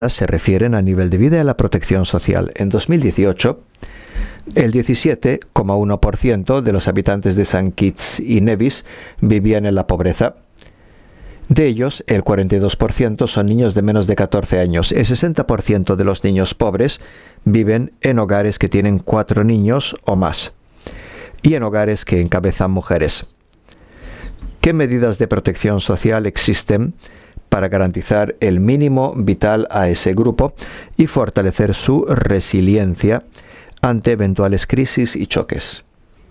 se refieren al nivel de vida y a la protección social. En 2018, el 17,1% de los habitantes de St. Kitts y Nevis vivían en la pobreza. De ellos, el 42% son niños de menos de 14 años. El 60% de los niños pobres viven en hogares que tienen 4 niños o más y en hogares que encabezan mujeres. ¿Qué medidas de protección social existen para garantizar el mínimo vital a ese grupo y fortalecer su resiliencia ante eventuales crisis y choques?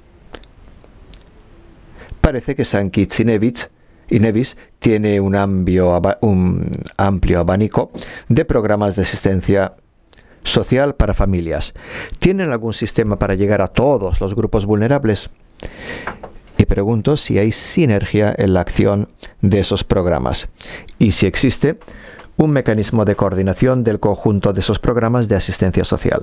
Parece que St. Kitts y Nevis tiene un amplio abanico de programas de asistencia social para familias. ¿Tienen algún sistema para llegar a todos los grupos vulnerables? Y pregunto si hay sinergia en la acción de esos programas y si existe un mecanismo de coordinación del conjunto de esos programas de asistencia social.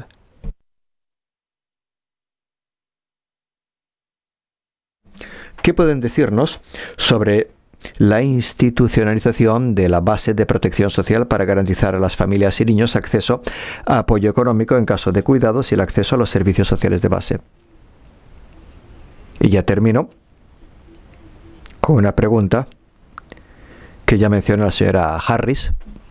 ¿Qué pueden decirnos sobre la institucionalización de la base de protección social para garantizar a las familias y niños acceso a apoyo económico en caso de cuidados y el acceso a los servicios sociales de base? Y ya termino con una pregunta que ya mencionó la señora Harris.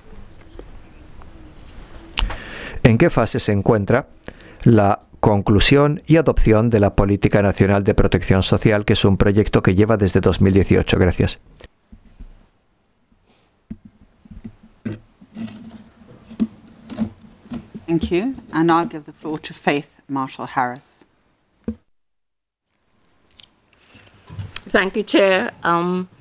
¿En qué fase se encuentra la conclusión y adopción de la Política Nacional de Protección Social, que es un proyecto que lleva desde 2018? Gracias. Thank you. And I'll give the floor to Faith Marshall-Harris. Thank you, Chair.